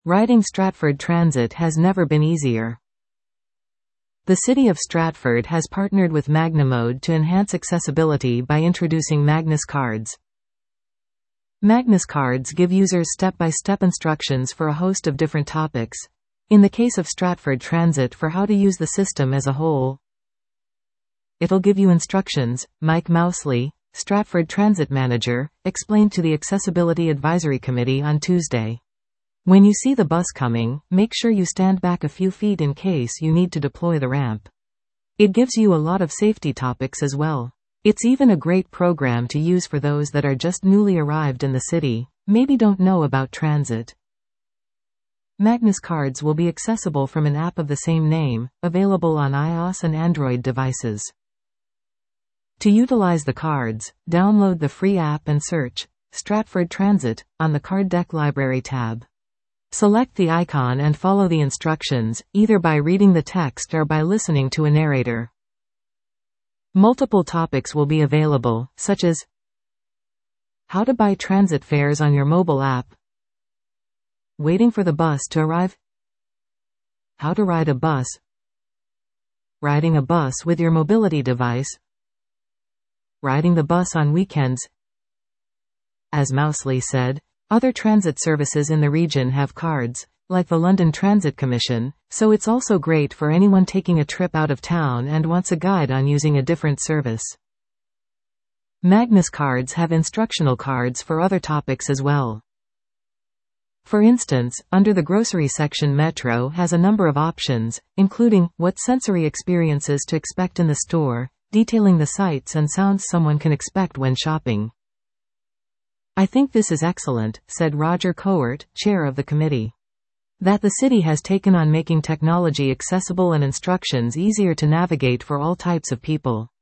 Riding Stratford Transit has never been easier. The City of Stratford has partnered with Magnamode to enhance accessibility by introducing Magnus Cards. Magnus Cards give users step-by-step instructions for a host of different topics. In the case of Stratford Transit, for how to use the system as a whole. It'll give you instructions, Mike Mousley, Stratford Transit Manager, explained to the Accessibility Advisory Committee on Tuesday. When you see the bus coming, make sure you stand back a few feet in case you need to deploy the ramp. It gives you a lot of safety topics as well. It's even a great program to use for those that are just newly arrived in the city, maybe don't know about transit. Magnus Cards will be accessible from an app of the same name, available on iOS and Android devices. To utilize the cards, download the free app and search Stratford Transit on the Card Deck Library tab. Select the icon and follow the instructions, either by reading the text or by listening to a narrator. Multiple topics will be available, such as how to buy transit fares on your mobile app, waiting for the bus to arrive, how to ride a bus, riding a bus with your mobility device, riding the bus on weekends. As Mousley said, other transit services in the region have cards, like the London Transit Commission, so it's also great for anyone taking a trip out of town and wants a guide on using a different service. Magnus Cards have instructional cards for other topics as well. For instance, under the grocery section, Metro has a number of options, including what sensory experiences to expect in the store, detailing the sights and sounds someone can expect when shopping. I think this is excellent, said Roger Cowart, chair of the committee. That the city has taken on making technology accessible and instructions easier to navigate for all types of people.